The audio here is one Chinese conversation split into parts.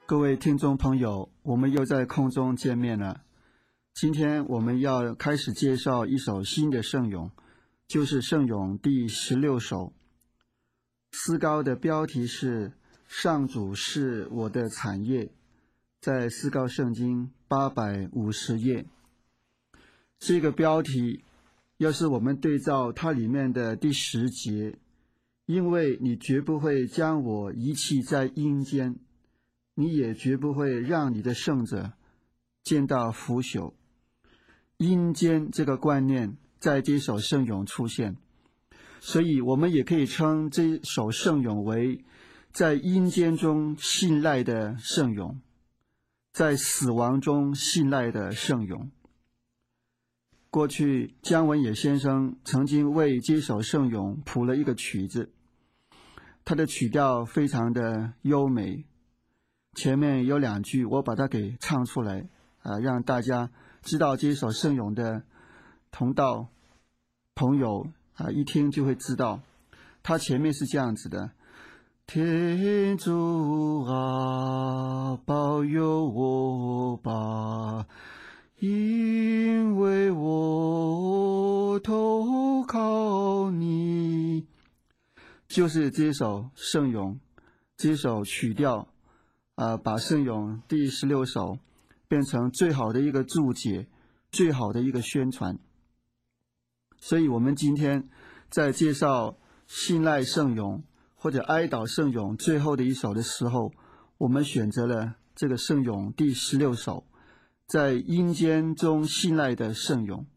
各位听众朋友，我们又在空中见面了。今天我们要开始介绍一首新的圣咏，就是圣咏第16首。诗高的标题是上主是我的产业，在诗高圣经850页。这个标题要是我们对照它里面的第10节，因为你绝不会将我遗弃在阴间，你也绝不会让你的圣者见到腐朽。阴间这个观念在这首圣咏出现，所以我们也可以称这首圣咏为在阴间中信赖的圣咏，在死亡中信赖的圣咏。过去姜文也先生曾经为这首圣咏谱了一个曲子，他的曲调非常的优美，前面有2句我把它给唱出来让大家知道这首圣咏的同道朋友一听就会知道。他前面是这样子的：天主啊，保佑我吧，因为我投靠你。就是这首圣咏，这首曲调把圣咏第16首变成最好的一个注解，最好的一个宣传。所以我们今天在介绍信赖圣咏或者哀悼圣咏最后的一首的时候，我们选择了这个圣咏第16首，在阴间中信赖的圣咏。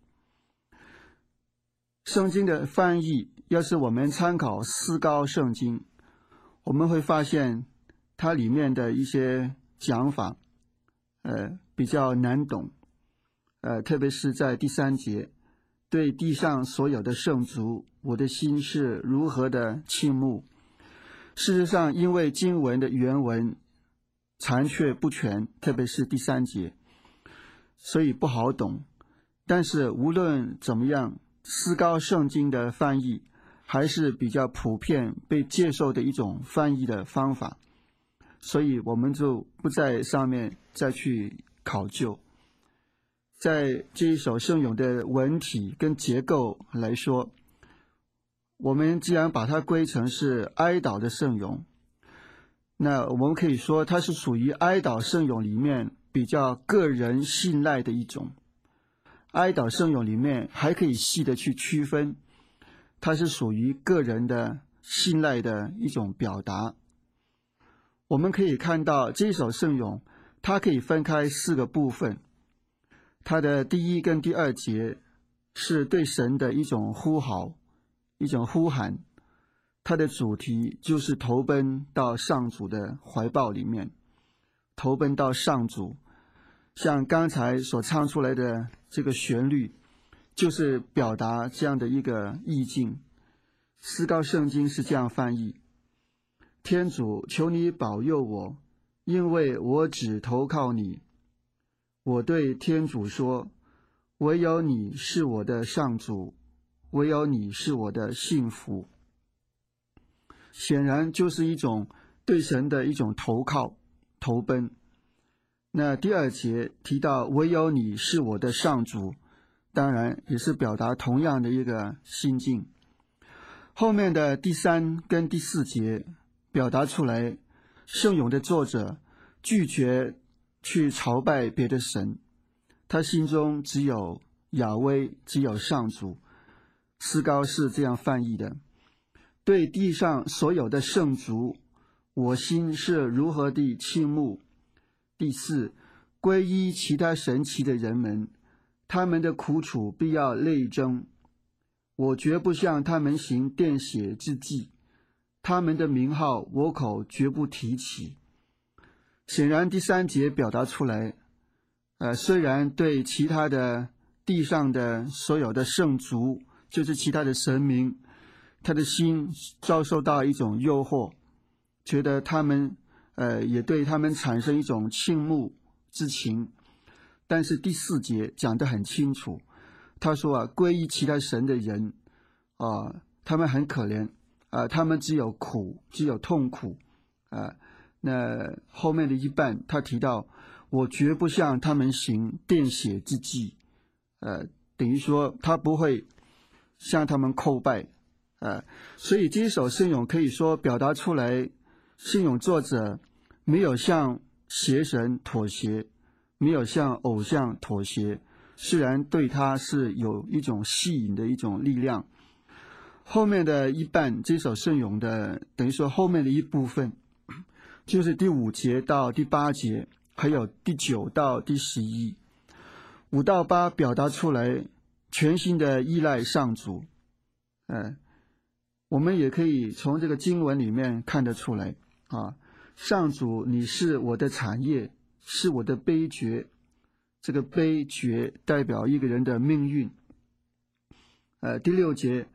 圣经的翻译，要是我们参考诗高圣经，我们会发现它里面的一些讲法比较难懂，特别是在第3节，对地上所有的圣族，我的心是如何的倾慕。事实上，因为经文的原文残缺不全，特别是第3节，所以不好懂。但是无论怎么样，诗高圣经的翻译还是比较普遍被接受的一种翻译的方法，所以我们就不在上面再去考究。在这一首圣咏的文体跟结构来说，我们既然把它归成是哀悼的圣咏，那我们可以说它是属于哀悼圣咏里面比较个人信赖的一种。哀悼圣咏里面还可以细的去区分，它是属于个人的信赖的一种表达。我们可以看到这首圣咏它可以分开4个部分，它的第1跟第2节是对神的一种呼号，一种呼喊，它的主题就是投奔到上主的怀抱里面，投奔到上主。像刚才所唱出来的这个旋律，就是表达这样的一个意境。诗高圣经是这样翻译：天主，求你保佑我，因为我只投靠你。我对天主说，唯有你是我的上主，唯有你是我的幸福。显然就是一种对神的一种投靠、投奔。那第2节提到唯有你是我的上主，当然也是表达同样的一个心境。后面的第3跟第4节表达出来，圣咏的作者拒绝去朝拜别的神，他心中只有雅威，只有上主。诗高是这样翻译的：对地上所有的圣族，我心是如何地倾慕。第4，皈依其他神奇的人们，他们的苦楚必要累增。我绝不向他们行奠血之祭，他们的名号我口绝不提起。显然第3节表达出来，虽然对其他的地上的所有的圣族，就是其他的神明，他的心遭受到一种诱惑，觉得他们也对他们产生一种倾慕之情。但是第4节讲得很清楚，他说皈依其他神的人他们很可怜他们只有苦，只有痛苦那后面的一半他提到，我绝不向他们行奠血之祭，等于说他不会向他们叩拜，所以这一首圣咏可以说表达出来，圣咏作者没有向邪神妥协，没有向偶像妥协，虽然对他是有一种吸引的一种力量。后面的一半，这首圣咏的等于说后面的一部分，就是第5节到第8节，还有第9到第11，5到8表达出来全心的依赖上主。我们也可以从这个经文里面看得出来啊，上主你是我的产业，是我的杯爵，这个杯爵代表一个人的命运。第6节，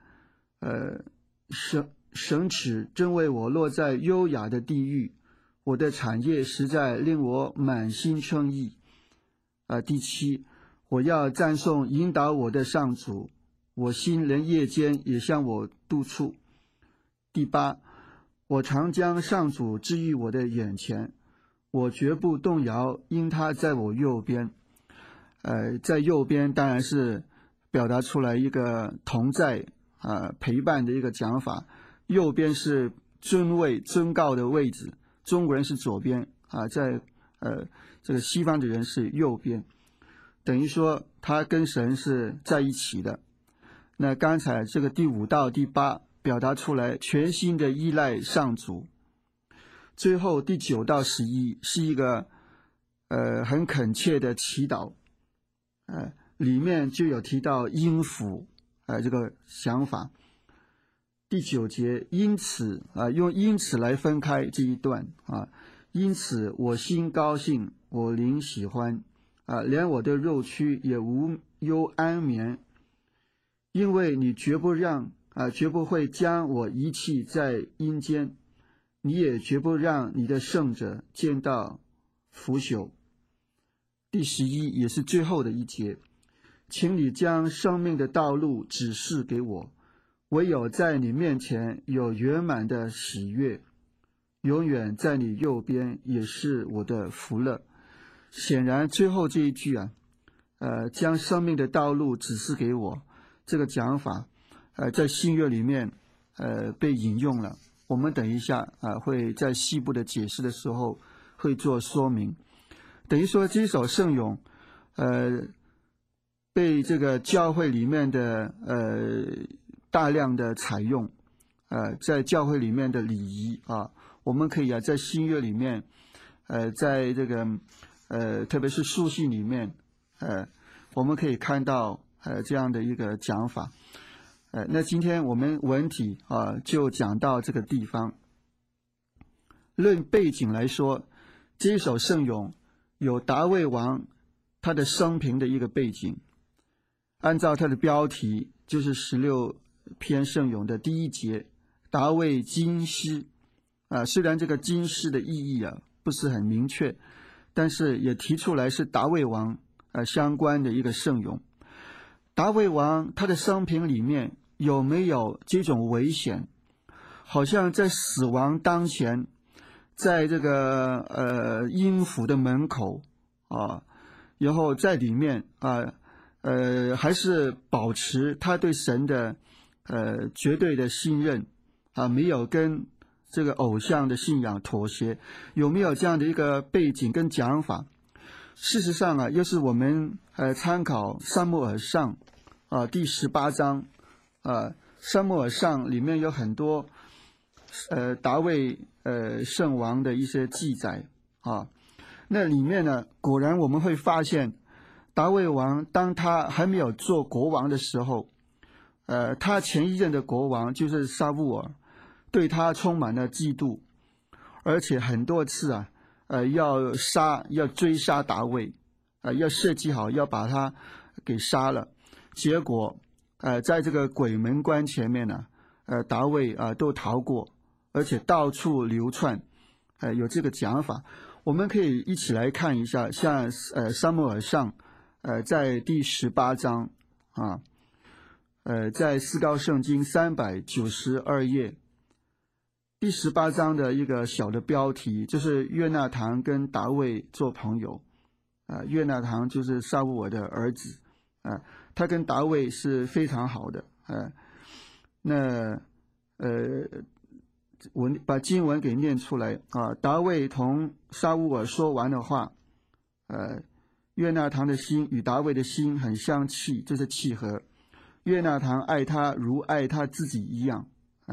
神使真为我落在优雅的地狱，我的产业实在令我满心称意。第7，我要赞颂引导我的上主，我心连夜间也向我督促。第8，我常将上主置于我的眼前，我绝不动摇，因他在我右边。在右边当然是表达出来一个同在陪伴的一个讲法，右边是尊位尊告的位置，中国人是左边在这个西方的人是右边，等于说他跟神是在一起的。那刚才这个第5到第8表达出来全心的依赖上主，最后第9到11是一个很恳切的祈祷，里面就有提到音符这个想法。第9节，因此用因此来分开这一段因此我心高兴，我灵喜欢连我的肉躯也无忧安眠，因为你绝不会将我遗弃在阴间，你也绝不让你的圣者见到腐朽。第11也是最后的一节，请你将生命的道路指示给我，唯有在你面前有圆满的喜悦，永远在你右边也是我的福乐。显然最后这一句将生命的道路指示给我，这个讲法在新约里面被引用了，我们等一下会在细部的解释的时候会做说明。等于说这首圣咏被这个教会里面的大量的采用，在教会里面的礼仪我们可以在新约里面在这个特别是书信里面我们可以看到这样的一个讲法。那今天我们文体就讲到这个地方。论背景来说，这一首圣咏有大卫王他的生平的一个背景，按照他的标题就是16篇圣咏的第1节，大卫金诗虽然这个金诗的意义不是很明确，但是也提出来是大卫王相关的一个圣咏。大卫王他的生平里面有没有这种危险，好像在死亡当前，在这个阴府的门口然后在里面还是保持他对神的绝对的信任没有跟这个偶像的信仰妥协，有没有这样的一个背景跟讲法？事实上要是我们参考撒母耳上第18章撒母耳上里面有很多大卫圣王的一些记载那里面呢，果然我们会发现大卫王当他还没有做国王的时候他前一任的国王就是撒母耳对他充满了嫉妒，而且很多次要追杀大卫要设计好要把他给杀了，结果在这个鬼门关前面呢大卫都逃过，而且到处流窜有这个讲法。我们可以一起来看一下，像撒母耳上在第18章在思高圣经392页第18章的一个小的标题，就是约纳堂跟达卫做朋友。约纳堂就是撒乌尔的儿子，他跟达卫是非常好的。我把经文给念出来啊。达卫同撒乌尔说完的话，约纳堂的心与达卫的心很相契，这是契合。约纳堂爱他如爱他自己一样。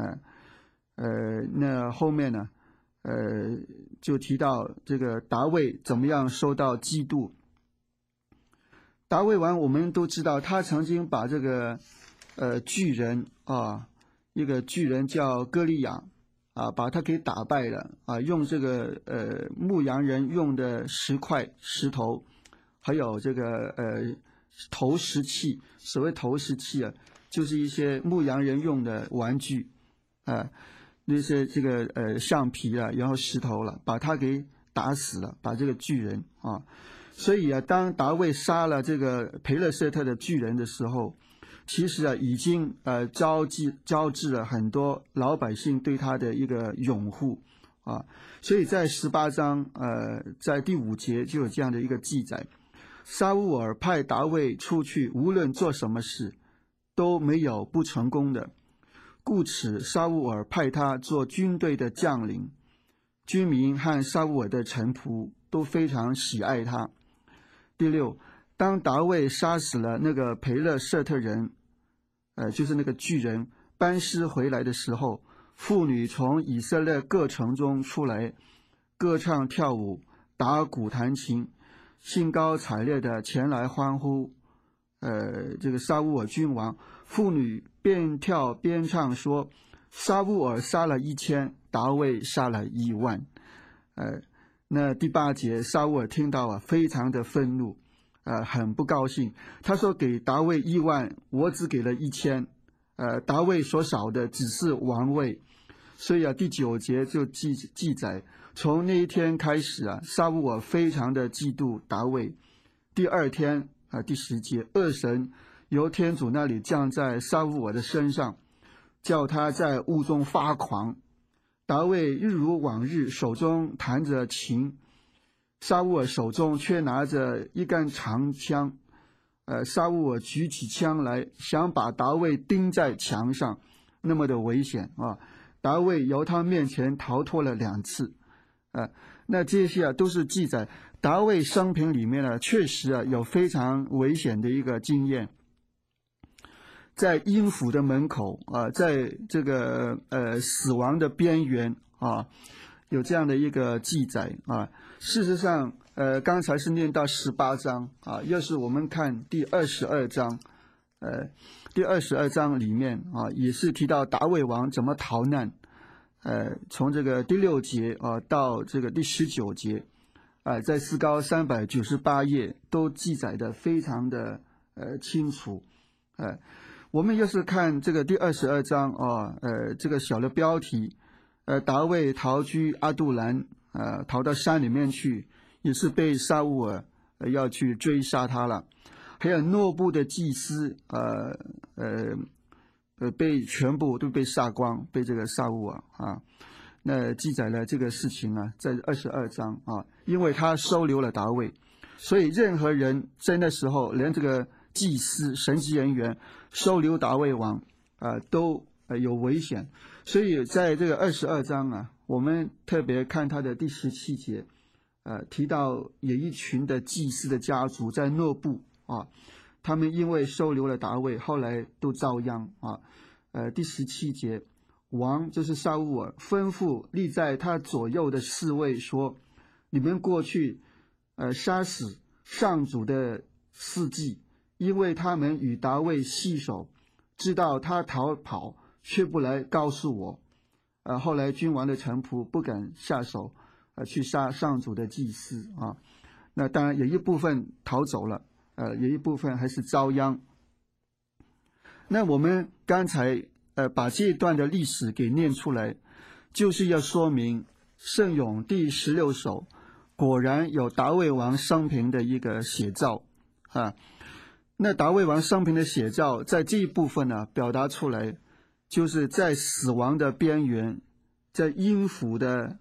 那后面呢，就提到这个达卫怎么样受到嫉妒。达卫王我们都知道，他曾经把这个巨人啊，一个巨人叫歌利亚啊，把他给打败了啊，用这个牧羊人用的石头，还有这个投石器。所谓投石器啊，就是一些牧羊人用的玩具那些这个橡皮啊，然后石头了，把他给打死了，把这个巨人啊。所以当达卫杀了这个培勒舍特的巨人的时候，其实已经招致了很多老百姓对他的一个拥护啊。所以在18章在第5节就有这样的一个记载：撒乌尔派达卫出去，无论做什么事都没有不成功的，故此撒乌尔派他做军队的将领，军民和撒乌尔的臣仆都非常喜爱他。第6，当达卫杀死了那个培勒舍特人，就是那个巨人，班师回来的时候，妇女从以色列各城中出来，歌唱跳舞，打鼓弹琴，兴高采烈的前来欢呼这个撒乌尔君王。妇女边跳边唱说，撒乌尔杀了1000，达卫杀了10000。那第8节，撒乌尔听到非常的愤怒，很不高兴。他说，给达卫10000，我只给了1000，达卫所少的只是王位。所以第9节就记载，从那一天开始撒乌尔非常的嫉妒达卫。第2天第10节，恶神由天主那里降在撒乌尔的身上，叫他在屋中发狂。达卫日如往日，手中弹着琴，撒乌尔手中却拿着一杆长枪。撒乌尔举起枪来，想把达卫钉在墙上，那么的危险啊！达卫由他面前逃脱了2次。那这些都是记载达卫生平里面确实有非常危险的一个经验。在阴府的门口在这个死亡的边缘有这样的一个记载事实上刚才是念到18章要是我们看第22章第22章里面也是提到达卫王怎么逃难。从这个第6节到这个第19节在四高398页都记载的非常的清楚。我们要是看这个第22章这个小的标题，达卫逃居阿杜兰，逃到山里面去，也是被撒乌尔要去追杀他了。还有诺布的祭司被全部都被杀光，被这个撒乌尔那记载了这个事情在22章因为他收留了达卫，所以任何人在那时候，连这个祭司神职人员收留达卫王都有危险。所以在这个22章我们特别看他的第17节提到有一群的祭司的家族在诺布他们因为收留了达卫，后来都遭殃第17节，王就是撒乌尔吩咐立在他左右的侍卫说，你们过去杀死上主的司祭，因为他们与达卫系手，知道他逃跑，却不来告诉我。后来君王的臣仆不敢下手去杀上主的祭司那当然有一部分逃走了，有一部分还是遭殃。那我们刚才把这一段的历史给念出来，就是要说明圣咏第16首果然有达卫王生平的一个写照那达卫王生平的写照在这一部分表达出来，就是在死亡的边缘在阴府的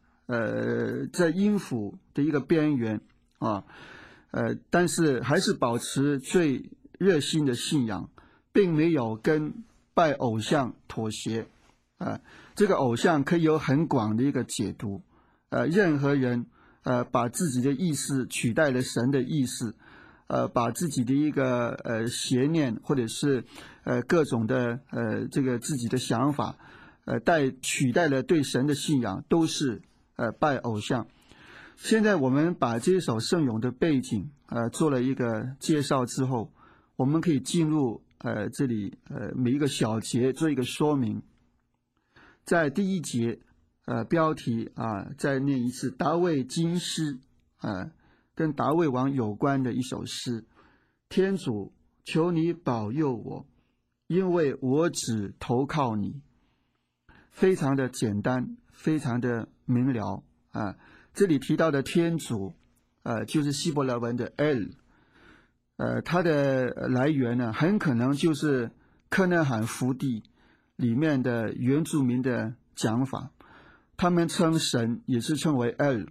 一个边缘啊，但是还是保持最热心的信仰，并没有跟拜偶像妥协啊。这个偶像可以有很广的一个解读，任何人把自己的意思取代了神的意思，把自己的一个邪念或者是各种的这个自己的想法取代了对神的信仰，都是拜偶像。现在我们把这首圣咏的背景做了一个介绍之后，我们可以进入这里每一个小节做一个说明。在第一节标题再念一次，达味金诗跟达味王有关的一首诗。天主，求你保佑我，因为我只投靠你。非常的简单，非常的明了这里提到的天主就是希伯来文的 El，它的来源呢，很可能就是科纳罕福地里面的原住民的讲法，他们称神也是称为 El。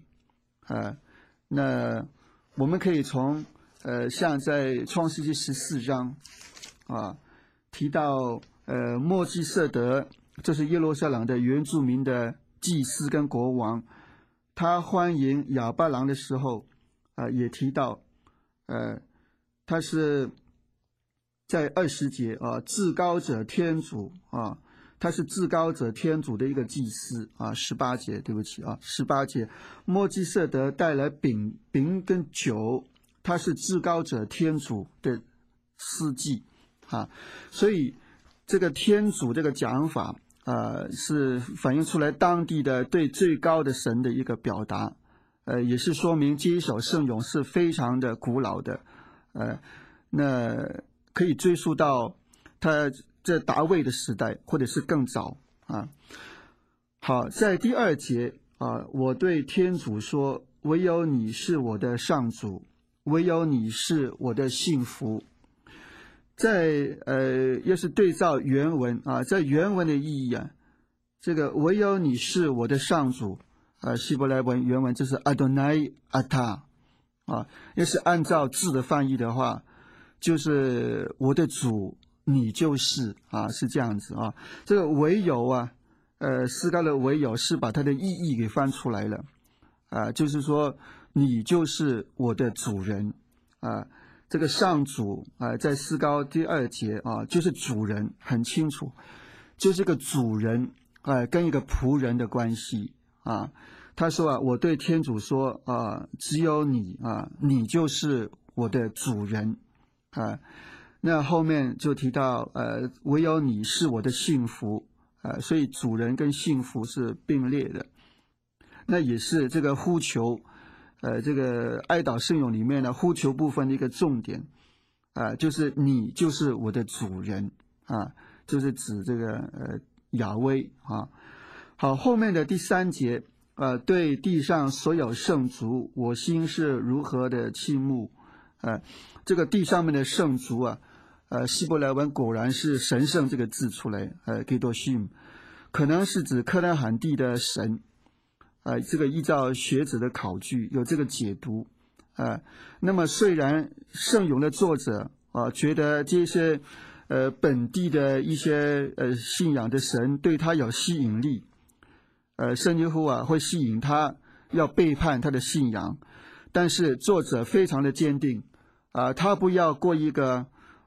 那我们可以从像在创世纪14章提到墨基色德，这是耶路撒冷的原住民的祭司跟国王，他欢迎亚巴郎的时候也提到他是在20节至高者天主他是至高者天主的一个祭司18节，对不起18节，墨基色德带来饼跟酒，他是至高者天主的司祭所以这个天主这个讲法是反映出来当地的对最高的神的一个表达，也是说明这一首圣咏是非常的古老的，那可以追溯到他这达味的时代，或者是更早好，在第2节我对天主说，唯有你是我的上主，唯有你是我的幸福。在要是对照原文在原文的意义这个唯有你是我的上主希伯来文原文就是 Adonai Ata 要是按照字的翻译的话，就是我的主你就是是这样子这个唯有诗歌的唯有是把它的意义给翻出来了就是说你就是我的主人这个上主在诗歌第2节就是主人，很清楚，就是个主人跟一个仆人的关系他说我对天主说只有你你就是我的主人那后面就提到唯有你是我的幸福所以主人跟幸福是并列的。那也是这个呼求这个哀悼圣咏里面的呼求部分的一个重点就是你就是我的主人就是指这个雅威好，后面的第3节对地上所有圣族，我心是如何的倾慕这个地上面的圣族希伯来文果然是神圣这个字出来Kedoshim，可能是指科纳罕地的神这个依照学者的考据有这个解读那么虽然圣咏的作者觉得这些本地的一些信仰的神对他有吸引力圣耶稣会吸引他要背叛他的信仰，但是作者非常的坚定他不要过一个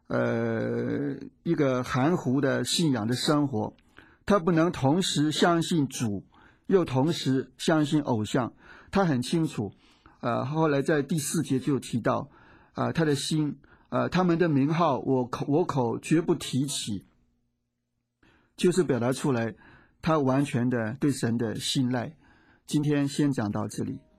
含糊的信仰的生活，他不能同时相信主又同时相信偶像，他很清楚后来在第4节就提到他的心他们的名号我口绝不提起，就是表达出来他完全的对神的信赖。今天先讲到这里。